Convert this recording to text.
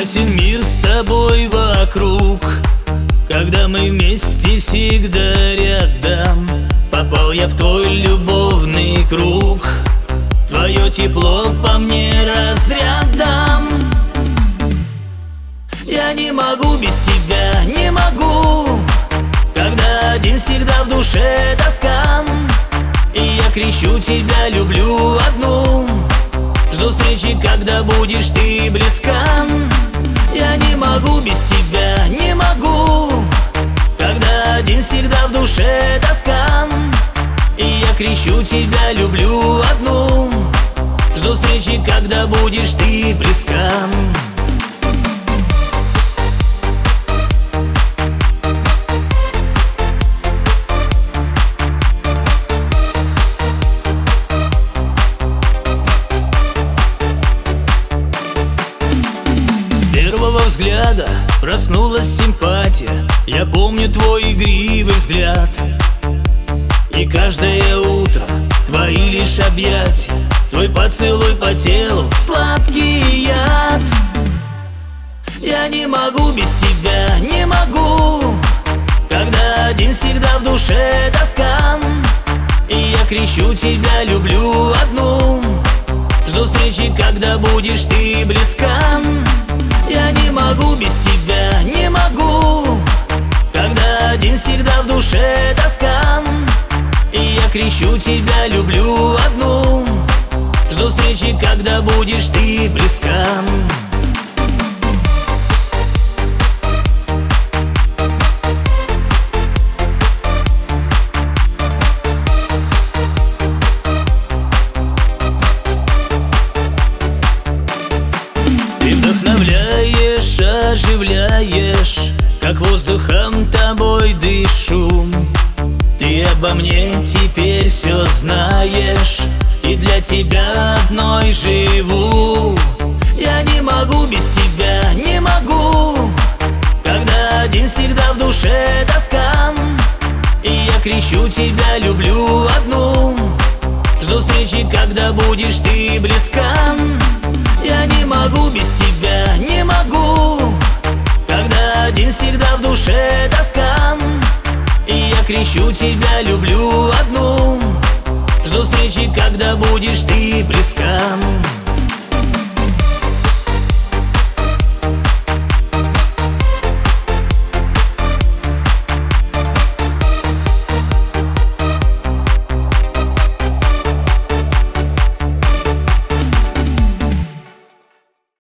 Прекрасен мир с тобой вокруг, когда мы вместе всегда рядом. Попал я в твой любовный круг, твое тепло по мне разрядом. Я не могу без тебя, не могу, когда один всегда в душе тоска. И я кричу тебя, люблю одну, жду встречи, когда будешь ты близка. Я не могу без тебя, не могу, когда один всегда в душе тоска. И я кричу тебя, люблю одну, жду встречи, когда будешь ты близка. С первого взгляда проснулась симпатия, я помню твой игривый взгляд. И каждое утро твои лишь объятия, твой поцелуй по телу, сладкий яд. Я не могу без тебя, не могу, когда один всегда в душе тоска. И я кричу тебя, люблю одну, жду встречи, когда будешь ты близка. Я не могу без тебя, не могу, когда один всегда в душе тоска. И я кричу тебя, люблю одну, жду встречи, когда будешь ты близка. Ты вдохновляешь, оживляешь, как воздухом тобой дышу. Ты обо мне теперь все знаешь, и для тебя одной живу. Я не могу без тебя, не могу, когда один всегда в душе тоска. И я кричу тебя, люблю одну, жду встречи, когда будешь ты близка. Я не могу без тебя, не могу, когда один всегда в душе тоска. И я кричу тебя, люблю одну, жду встречи, когда будешь ты близка.